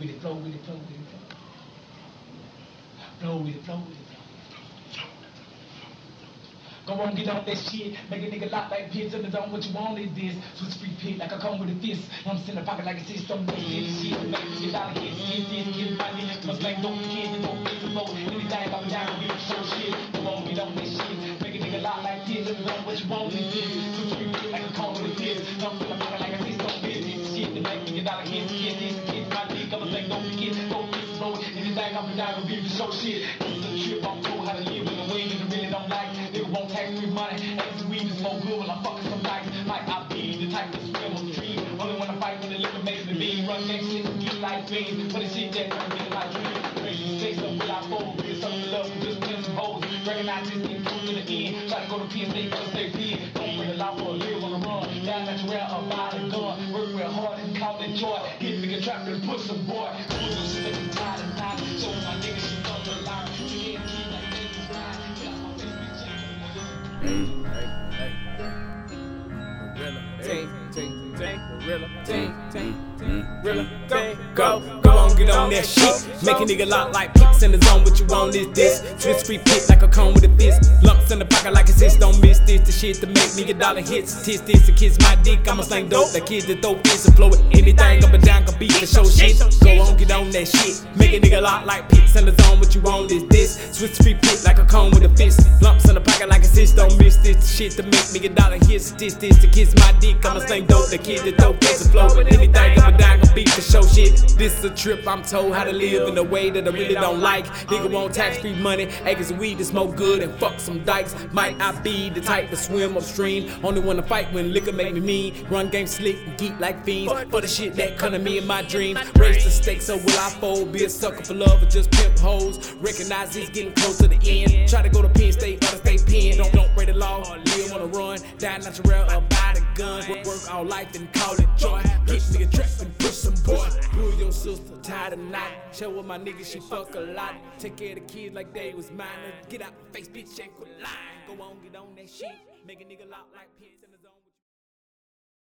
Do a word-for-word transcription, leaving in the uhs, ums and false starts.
with it, flow with it, flow with it, flow. Flow with it, flow with it, flow. Go on, get on that shit. Make a nigga lock like pigs in the zone. What you want is this. Switch free pit like a comb with a fist. I'm sitting in the pocket like a six. Don't make this shit. Make me get out of here. Get this, get money. Cause like don't kids, don't get the flow. Anything I'm down, we so shit. Go on, get on that shit. Make a nigga lock like pigs in the zone. What you want is this. Switch free pit like a comb with a fist. I'm sitting in the pocket like a six. Don't get this shit. To make me get out of here. Get this, get money. Cause like don't forget, don't get the flow. Anything I'm down, we so shit. This is a trip. I'm told how to live in a way that I really don't like. Nigga won't tax me money. Extra weed is more good when I'm fucking some nights. Might I be the type to swim on the stream. Only when I fight when the liquor makes me lean. Run next shit and get like beans. But the shit that turn me to my dream. Crazy say something will I fold. Get something to love with just pin some hoes. Recognize this thing through to the end. Try to go to P and stay cause they big. Don't bring a lot for a live on the run. Down at your up by the gun. Work real hard and call it joy. Get me a trap and put some boy. Put some shit that you tired and tired. Show my niggas she love the line. She can't keep like niggas ride. Get out my face, bitch. Hey, hey, hey. Gorilla, ting, ting, ting, gorilla, ting, ting, ting, gorilla, ting, go, go on, get on that shit. Make a nigga lock like pics in the zone. What you want is this. Switch free pit like a comb with a fist. Lumps in the pocket like a cyst. Don't miss this. The shit to make me a dollar hits. Tis this to kiss my dick. I'ma slang dope. The kids that throw fists and flow with anything up and down. Can beat the show shit. Go on, get on that shit. Make a nigga lock like pics in the zone. What you want is this. Switch free pit like a comb with a fist. Lumps in the pocket like a cyst. Don't miss this. The shit to make me a dollar hits. Tis this to kiss my dick. I'ma slang dope. The kids that throw fists and flow with anything up and down. Can beat the show shit. This is a trip. I'm told how to live in a way that I really don't like. Nigga want tax-free money, acres of weed to smoke good and fuck some dykes. Might I be the type to swim upstream? Only wanna fight when liquor make me mean. Run game slick and geek like fiends. For the shit that come to me in my dreams. Raise the stakes, so will I fold? Be a sucker for love or just pimp hoes? Recognize this getting close to the end. Try to go to Penn State, other state pen. Don't don't break the law, live on a run. Die natural or buy the gun. Work, work all life and call it joy. Get me a trap and push some boy. Pull your sister tired of night. Chill with my niggas, she fuck a lot. Take care of the kids like they was mine. Get out my face, bitch, and quit lying. Go on, get on that shit. Make a nigga lock like pins in the zone.